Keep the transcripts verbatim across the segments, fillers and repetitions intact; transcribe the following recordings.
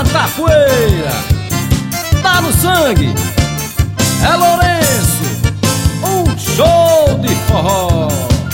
levanta a poeira, tá no sangue. É Lourenço, um show de forró.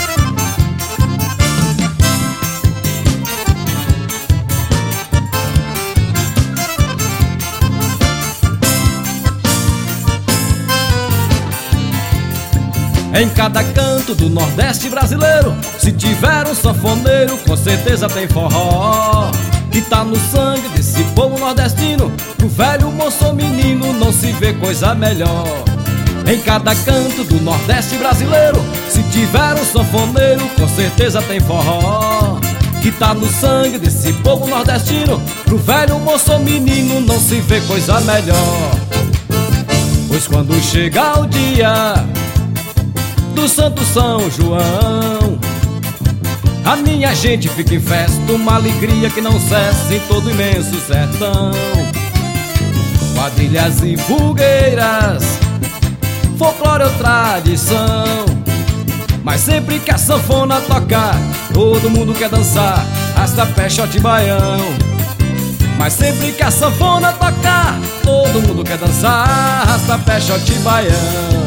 Em cada canto do Nordeste brasileiro, se tiver um sanfoneiro, com certeza tem forró. Que tá no sangue desse povo nordestino, pro velho, moço ou menino, não se vê coisa melhor. Em cada canto do Nordeste brasileiro, se tiver um sanfoneiro, com certeza tem forró. Que tá no sangue desse povo nordestino, pro velho, moço ou menino, não se vê coisa melhor. Pois quando chega o dia do Santo São João, a minha gente fica em festa, uma alegria que não cessa em todo o imenso sertão. Quadrilhas e fogueiras, folclore ou tradição, mas sempre que a sanfona tocar, todo mundo quer dançar, hasta pé-shot baião. Mas sempre que a sanfona tocar, todo mundo quer dançar, hasta pé-shot baião.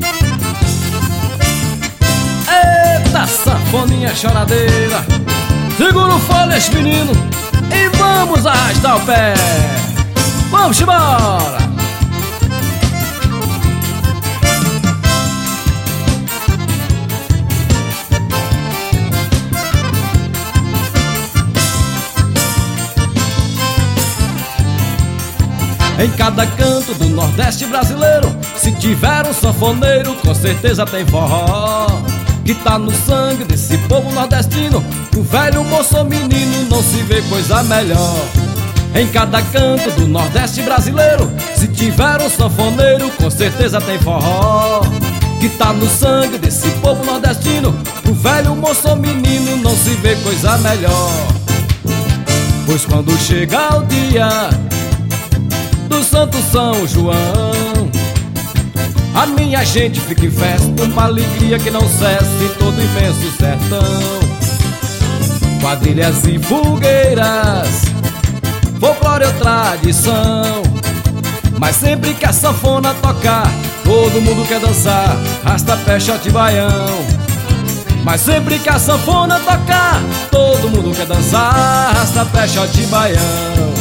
Eita, sanfoninha choradeira, segura o fôlego, menino, e vamos arrastar o pé. Vamos embora! Em cada canto do Nordeste brasileiro, se tiver um sanfoneiro, com certeza tem forró. Que tá no sangue desse povo nordestino, o velho, moço ou menino, não se vê coisa melhor. Em cada canto do Nordeste brasileiro, se tiver um sanfoneiro, com certeza tem forró. Que tá no sangue desse povo nordestino, o velho, moço ou menino, não se vê coisa melhor. Pois quando chega o dia do Santo São João, a minha gente fica em festa, uma alegria que não cessa em todo o imenso sertão. Quadrilhas e fogueiras, folclore ou tradição, mas sempre que a sanfona tocar, todo mundo quer dançar, hasta pé-shot baião. Mas sempre que a sanfona tocar, todo mundo quer dançar, hasta pé-shot baião.